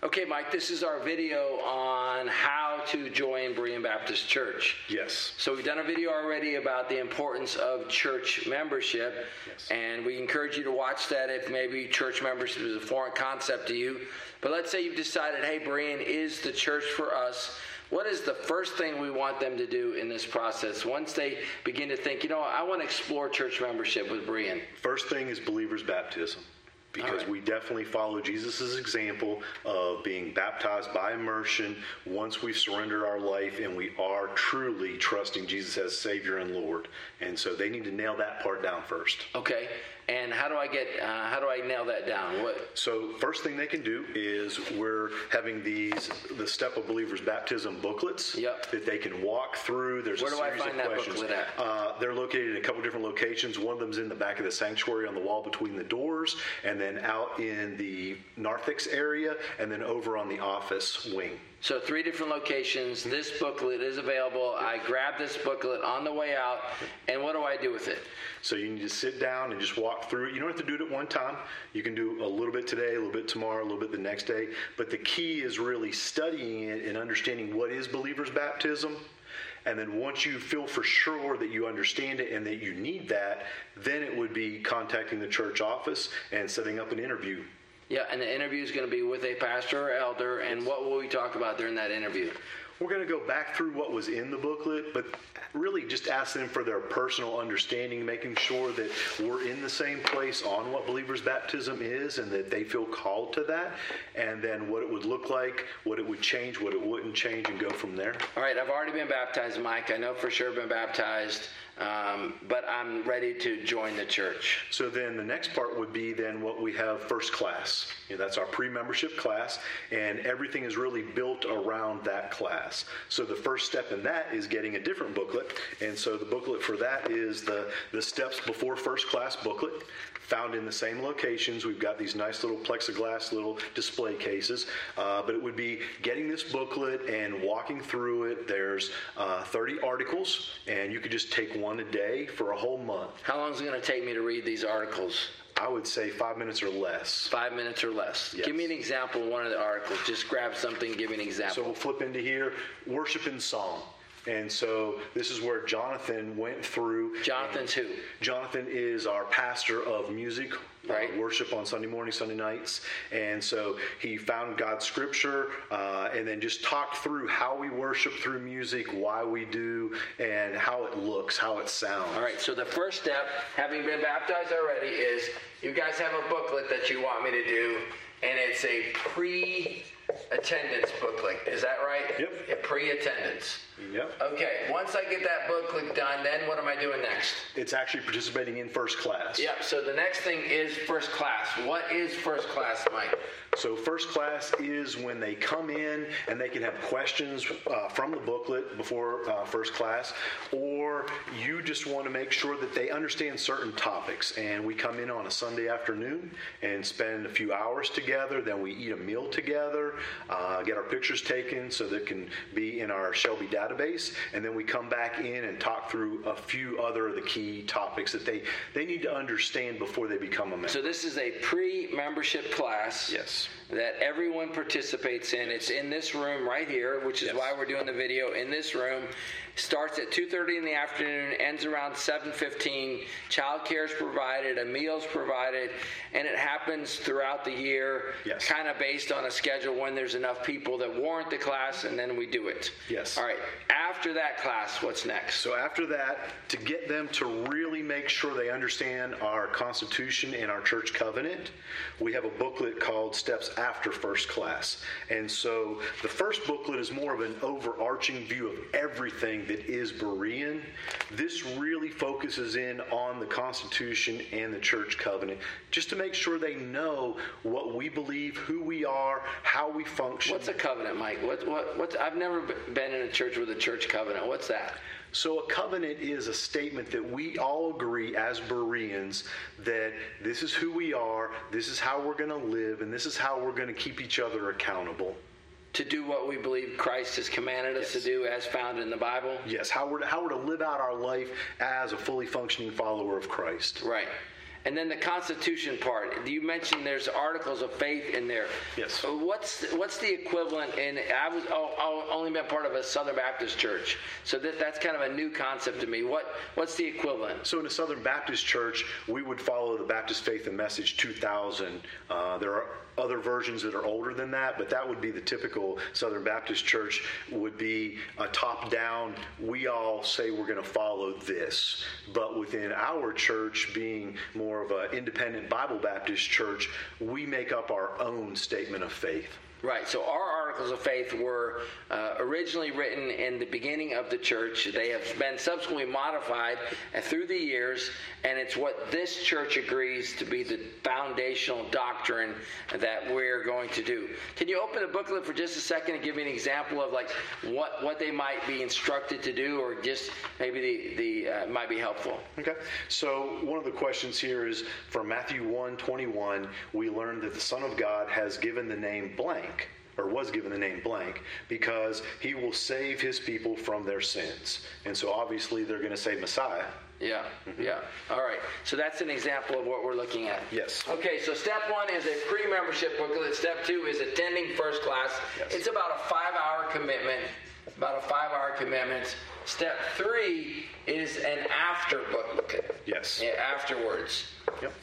Okay, Mike, this is our video on how to join Berean Baptist Church. Yes. So we've done a video already about the importance of church membership, and we encourage you to watch that if maybe church membership is a foreign concept to you. But let's say you've decided, hey, Berean is the church for us. What is the first thing we want them to do in this process? Once they begin to think, I want to explore church membership with Berean. First thing is believers' baptism. Because we definitely follow Jesus' example of being baptized by immersion once we've surrendered our life and we are truly trusting Jesus as Savior and Lord. And so they need to nail that part down first. Okay. And how do I nail that down? So first thing they can do is we're having the Step of Believers Baptism booklets that they can walk through. There's Where do I find that booklet at? They're located in a couple different locations. One of them's in the back of the sanctuary on the wall between the doors, and then out in the narthex area, and then over on the office wing. So 3 different locations. This booklet is available. I grab this booklet on the way out, and what do I do with it? So you need to sit down and just walk through it. You don't have to do it at one time. You can do a little bit today, a little bit tomorrow, a little bit the next day. But the key is really studying it and understanding what is believer's baptism. And then once you feel for sure that you understand it and that you need that, then it would be contacting the church office and setting up an interview. Yeah, and the interview is going to be with a pastor or elder, and what will we talk about during that interview? We're going to go back through what was in the booklet, but really just ask them for their personal understanding, making sure that we're in the same place on what believer's baptism is and that they feel called to that, and then what it would look like, what it would change, what it wouldn't change, and go from there. All right, I've already been baptized, Mike. I know for sure I've been baptized, but I'm ready to join the church. So then the next part would be then what we have first class. That's our pre-membership class, and everything is really built around that class. So the first step in that is getting a different booklet, and so the booklet for that is the Steps Before First Class booklet, found in the same locations. We've got these nice little plexiglass little display cases, but it would be getting this booklet and walking through it. There's 30 articles, and you could just take one a day for a whole month. How long is it going to take me to read these articles? I would say 5 minutes or less. 5 minutes or less. Yes. Give me an example of one of the articles. Just grab something, give me an example. So we'll flip into here, worship and song. And so this is where Jonathan went through. Jonathan's who? Jonathan is our pastor of music, right? Worship on Sunday morning, Sunday nights. And so he found God's scripture and then just talked through how we worship through music, why we do, and how it looks, how it sounds. All right, so the first step, having been baptized already, is you guys have a booklet that you want me to do, and it's a pre-attendance booklet. Is that right? Yep. A pre-attendance. Yep. Okay, once I get that booklet done, then what am I doing next? It's actually participating in first class. Yep, so the next thing is first class. What is first class, Mike? So first class is when they come in and they can have questions from the booklet before first class, or you just want to make sure that they understand certain topics. And we come in on a Sunday afternoon and spend a few hours together. Then we eat a meal together, get our pictures taken so that can be in our Shelby database. And then we come back in and talk through a few other of the key topics that they need to understand before they become a member. So this is a pre-membership class. Yes. That everyone participates in. It's in this room right here, which is why we're doing the video in this room. Starts at 2:30 in the afternoon, ends around 7:15. Childcare is provided, a meal is provided, and it happens throughout the year, kind of based on a schedule when there's enough people that warrant the class, and then we do it. Yes. All right. After that class, what's next? So after that, to get them to really make sure they understand our Constitution and our church covenant, we have a booklet called Steps After First Class. And so the first booklet is more of an overarching view of everything that is Berean. This really focuses in on the Constitution and the church covenant, just to make sure they know what we believe, who we are, how we function. What's a covenant, Mike? What's I've never been in a church with a church covenant. What's that? So a covenant is a statement that we all agree as Bereans that this is who we are, this is how we're going to live, and this is how we're going to keep each other accountable. To do what we believe Christ has commanded us to do as found in the Bible? Yes, how we're to live out our life as a fully functioning follower of Christ. Right. And then the Constitution part. You mentioned there's articles of faith in there. Yes. What's the equivalent? And I only been part of a Southern Baptist church, so that's kind of a new concept to me. What's the equivalent? So in a Southern Baptist church, we would follow the Baptist Faith and Message 2000. There are other versions that are older than that, but that would be the typical Southern Baptist church. Would be a top-down, we all say we're going to follow this. But within our church, being more of an independent Bible Baptist church, we make up our own statement of faith. Right. So our articles of faith were originally written in the beginning of the church. They have been subsequently modified through the years, and it's what this church agrees to be the foundational doctrine that we're going to do. Can you open the booklet for just a second and give me an example of like what they might be instructed to do, or just maybe the might be helpful? Okay. So one of the questions here is from Matthew 1:21. We learned that the Son of God has given the name blank, or was given the name blank, because he will save his people from their sins. And so obviously they're going to say Messiah. Yeah, yeah. All right. So that's an example of what we're looking at. Yes. Okay, so step 1 is a pre-membership booklet. Step 2 is attending first class. Yes. It's about a 5-hour commitment. Step 3 is an after booklet. Yes. Yeah, afterwards. Yep.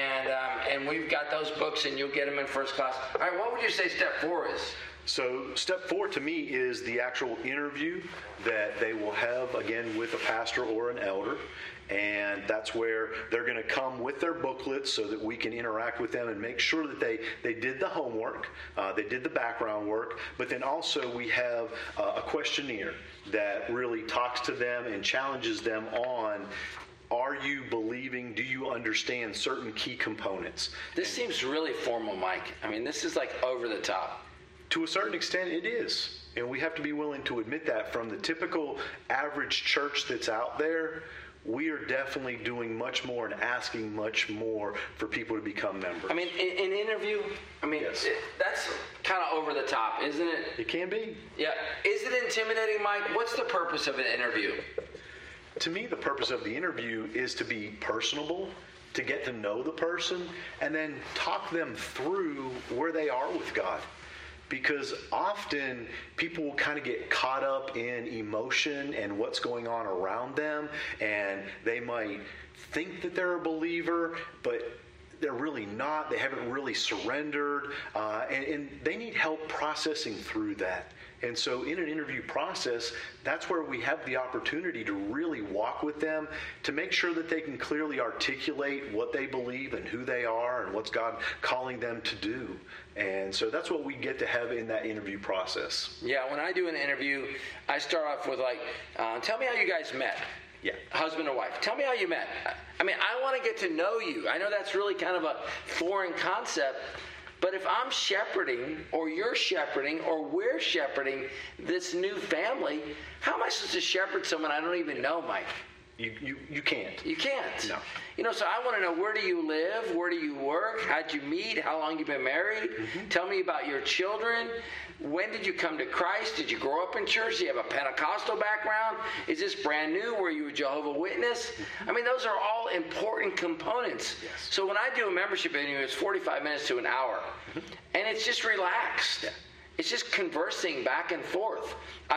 And we've got those books, and you'll get them in first class. All right, what would you say step 4 is? So step 4 to me is the actual interview that they will have, again, with a pastor or an elder. And that's where they're going to come with their booklets so that we can interact with them and make sure that they did the homework, they did the background work, but then also we have a questionnaire that really talks to them and challenges them on, are you believing, do you understand certain key components? This seems really formal, Mike. I mean, this is like over the top. To a certain extent, it is. And we have to be willing to admit that. From the typical average church that's out there, we are definitely doing much more and asking much more for people to become members. I mean, in interview, yes. That's kind of over the top, isn't it? It can be. Yeah. Is it intimidating, Mike? What's the purpose of an interview? To me, the purpose of the interview is to be personable, to get to know the person, and then talk them through where they are with God. Because often people will kind of get caught up in emotion and what's going on around them, and they might think that they're a believer, but they're really not. They haven't really surrendered, and they need help processing through that. And so in an interview process, that's where we have the opportunity to really walk with them to make sure that they can clearly articulate what they believe and who they are and what's God calling them to do. And so that's what we get to have in that interview process. Yeah, when I do an interview, I start off with tell me how you guys met. Yeah. Husband and wife. Tell me how you met. I mean, I want to get to know you. I know that's really kind of a foreign concept. But if I'm shepherding, or you're shepherding, or we're shepherding this new family, how am I supposed to shepherd someone I don't even know, Mike? You can't. You can't. No. So I want to know, where do you live? Where do you work? How'd you meet? How long you been married? Mm-hmm. Tell me about your children. When did you come to Christ? Did you grow up in church? Do you have a Pentecostal background? Is this brand new? Were you a Jehovah's Witness? I mean, those are all important components. Yes. So when I do a membership interview, it's 45 minutes to an hour. Mm-hmm. And it's just relaxed. Yeah. It's just conversing back and forth.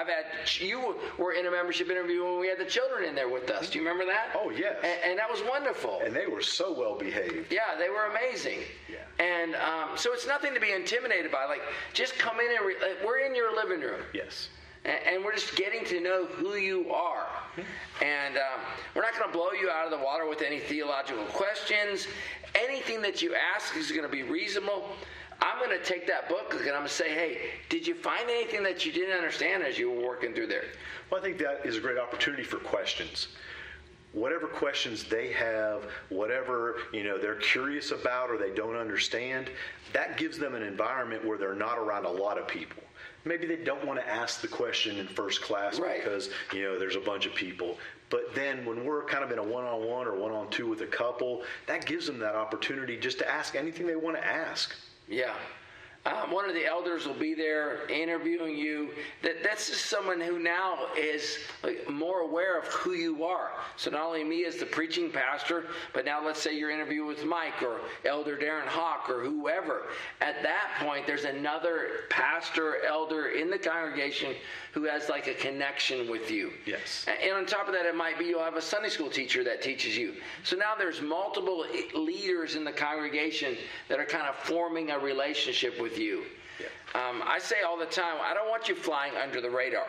You were in a membership interview when we had the children in there with us. Do you remember that? Oh, yes. And that was wonderful. And they were so well behaved. Yeah, they were amazing. Yeah. And so it's nothing to be intimidated by. Like, just come in and we're in your living room. Yes. And we're just getting to know who you are. And we're not going to blow you out of the water with any theological questions. Anything that you ask is going to be reasonable. I'm going to take that book and I'm going to say, hey, did you find anything that you didn't understand as you were working through there? Well, I think that is a great opportunity for questions. Whatever questions they have, whatever they're curious about or they don't understand, that gives them an environment where they're not around a lot of people. Maybe they don't want to ask the question in first class, right, because there's a bunch of people. But then when we're kind of in a one-on-one or one-on-two with a couple, that gives them that opportunity just to ask anything they want to ask. Yeah. One of the elders will be there interviewing you. That's just someone who now is more aware of who you are. So not only me as the preaching pastor, but now let's say you're interviewing with Mike or Elder Darren Hawk or whoever. At that point, there's another pastor, elder in the congregation who has like a connection with you. Yes. And on top of that, it might be you'll have a Sunday school teacher that teaches you. So now there's multiple leaders in the congregation that are kind of forming a relationship with you. Yeah. I say all the time, I don't want you flying under the radar.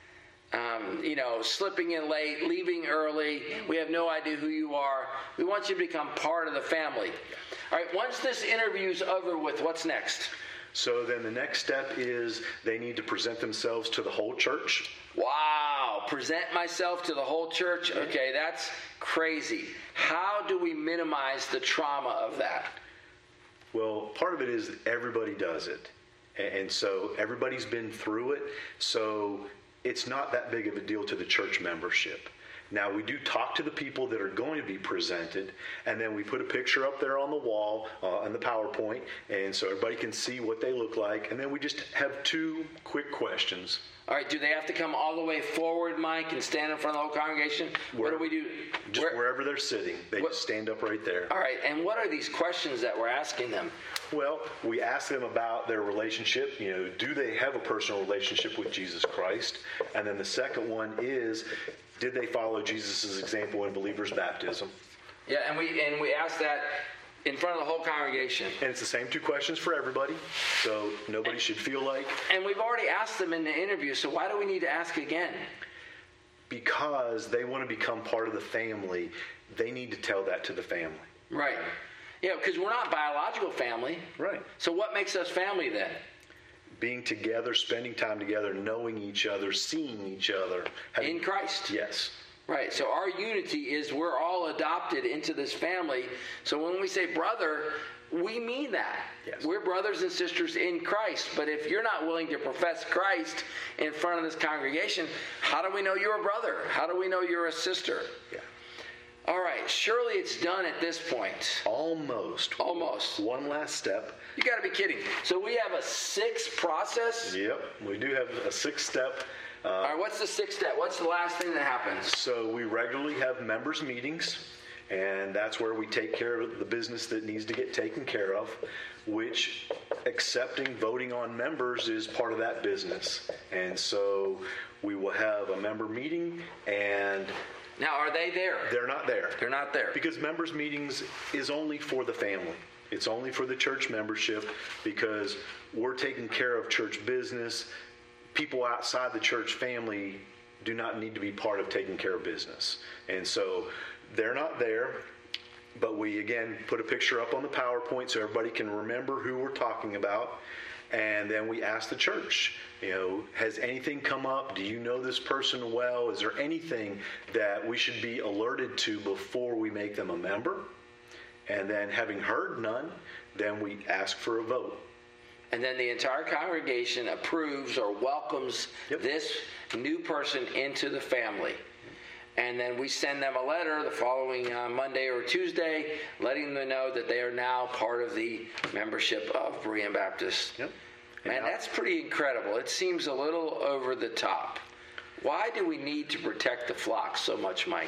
Slipping in late, leaving early. We have no idea who you are. We want you to become part of the family. All right, once this interview's over with, what's next? So then the next step is they need to present themselves to the whole church. Wow, present myself to the whole church? Okay, that's crazy. How do we minimize the trauma of that? Well, part of it is everybody does it. And so everybody's been through it. So it's not that big of a deal to the church membership. Now, we do talk to the people that are going to be presented, and then we put a picture up there on the wall on the PowerPoint, and so everybody can see what they look like. And then we just have 2 quick questions. All right, do they have to come all the way forward, Mike, and stand in front of the whole congregation? What do we do? Just wherever they're sitting. They just stand up right there. All right, and what are these questions that we're asking them? Well, we ask them about their relationship. Do they have a personal relationship with Jesus Christ? And then the second one is, did they follow Jesus' example in believers' baptism? Yeah, and we ask that in front of the whole congregation. And it's the same 2 questions for everybody, so nobody should feel like... And we've already asked them in the interview, so why do we need to ask again? Because they want to become part of the family. They need to tell that to the family. Right. Yeah, because we're not biological family. Right. So what makes us family then? Being together, spending time together, knowing each other, seeing each other. In Christ. Yes. Right. So our unity is we're all adopted into this family. So when we say brother, we mean that. Yes. We're brothers and sisters in Christ. But if you're not willing to profess Christ in front of this congregation, how do we know you're a brother? How do we know you're a sister? Yeah. All right. Surely it's done at this point. Almost. One last step. You got to be kidding. So we have a 6 process? Yep. We do have a 6 step. All right. What's the 6th step? What's the last thing that happens? So we regularly have members meetings, and that's where we take care of the business that needs to get taken care of, which voting on members is part of that business. And so we will have a member meeting, and... Now, are they there? They're not there. They're not there. Because members meetings is only for the family. It's only for the church membership, because we're taking care of church business. People outside the church family do not need to be part of taking care of business. And so they're not there, but we, again, put a picture up on the PowerPoint so everybody can remember who we're talking about. And then we ask the church, has anything come up? Do you know this person well? Is there anything that we should be alerted to before we make them a member? And then, having heard none, then we ask for a vote. And then the entire congregation approves or welcomes this new person into the family. And then we send them a letter the following Monday or Tuesday, letting them know that they are now part of the membership of Berean Baptist. Yep. Man, that's pretty incredible. It seems a little over the top. Why do we need to protect the flock so much, Mike?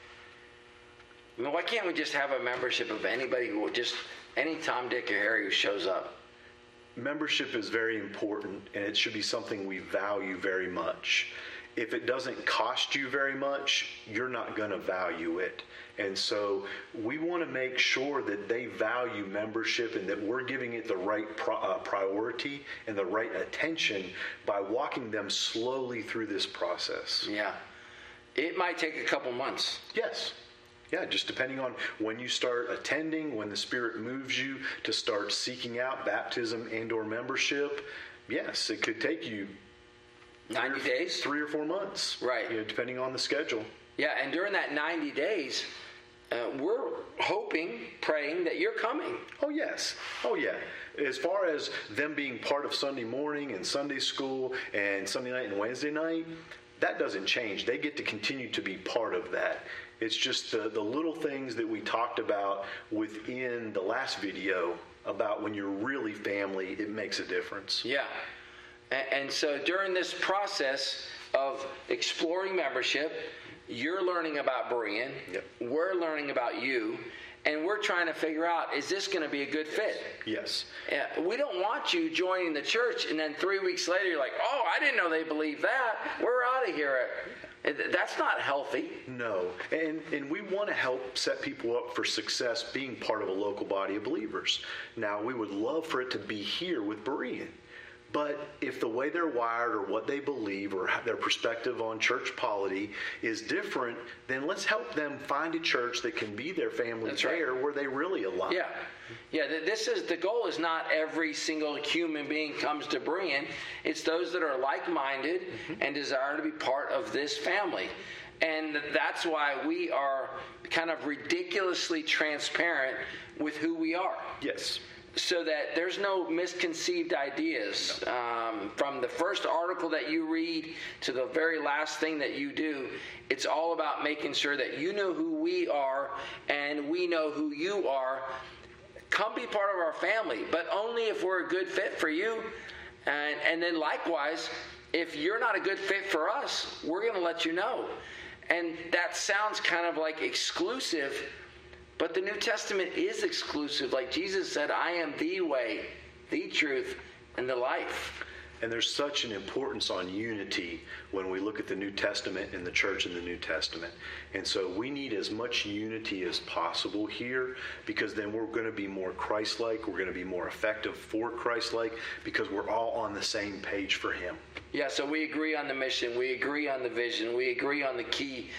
I mean, why can't we just have a membership of anybody any Tom, Dick, or Harry who shows up? Membership is very important, and it should be something we value very much. If it doesn't cost you very much, you're not going to value it. And so we want to make sure that they value membership and that we're giving it the right priority and the right attention by walking them slowly through this process. Yeah. It might take a couple months. Yes. Yeah, just depending on when you start attending, when the Spirit moves you to start seeking out baptism and or membership. Yes, it could take you 90 days? 3 or 4 months. Right. Depending on the schedule. Yeah, and during that 90 days, we're hoping, praying that you're coming. Oh, yes. Oh, yeah. As far as them being part of Sunday morning and Sunday school and Sunday night and Wednesday night, that doesn't change. They get to continue to be part of that. It's just the little things that we talked about within the last video about when you're really family, it makes a difference. Yeah. And so during this process of exploring membership, you're learning about Berean. Yep. We're learning about you. And we're trying to figure out, is this going to be a good fit? Yes. We don't want you joining the church and then 3 weeks later you're like, oh, I didn't know they believed that. We're out of here. That's not healthy. No. And we want to help set people up for success being part of a local body of believers. Now, we would love for it to be here with Berean. But if the way they're wired or what they believe or their perspective on church polity is different, then let's help them find a church that can be their family there where they really align. Yeah. Yeah, the goal is not every single human being comes to Berean. It's those that are like-minded and desire to be part of this family. And that's why we are kind of ridiculously transparent with who we are. Yes. So that there's no misconceived ideas. From the first article that you read to the very last thing that you do, it's all about making sure that you know who we are and we know who you are. Come be part of our family, but only if we're a good fit for you. And then likewise, if you're not a good fit for us, we're going to let you know. And that sounds kind of like exclusive, but the New Testament is exclusive. Like Jesus said, I am the way, the truth, and the life. And there's such an importance on unity when we look at the New Testament and the church in the New Testament. And so we need as much unity as possible here, because then we're going to be more Christ-like. We're going to be more effective for Christ-like, because we're all on the same page for Him. Yeah, so we agree on the mission. We agree on the vision. We agree on the key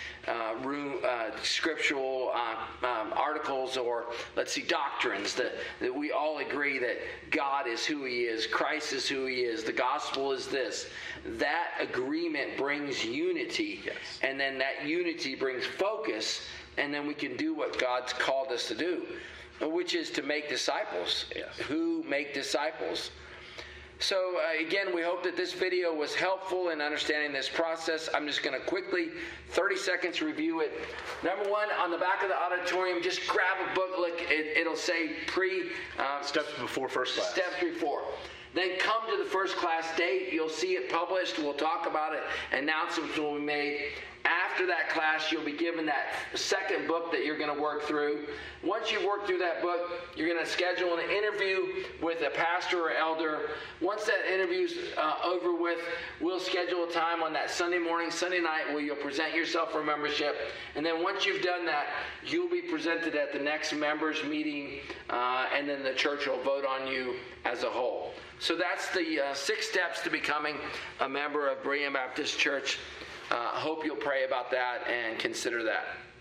scriptural articles, or let's see, doctrines. That we all agree that God is who He is. Christ is who He is. The gospel is this. That agreement brings unity. Yes. And then that unity brings focus. And then we can do what God's called us to do, which is to make disciples. Yes. Who make disciples. So again, we hope that this video was helpful in understanding this process. I'm just going to quickly, 30 seconds, review it. Number one, on the back of the auditorium, just grab a booklet. It'll say Steps before first class. Steps before. Then come to the first class date. You'll see it published. We'll talk about it. Announcements will be made. After that class, you'll be given that second book that you're going to work through. Once you've worked through that book, you're going to schedule an interview with a pastor or elder. Once that interview's over with, we'll schedule a time on that Sunday morning, Sunday night, where you'll present yourself for membership. And then once you've done that, you'll be presented at the next members meeting, and then the church will vote on you as a whole. So that's the 6 steps to becoming a member of Berean Baptist Church. Hope you'll pray about that and consider that.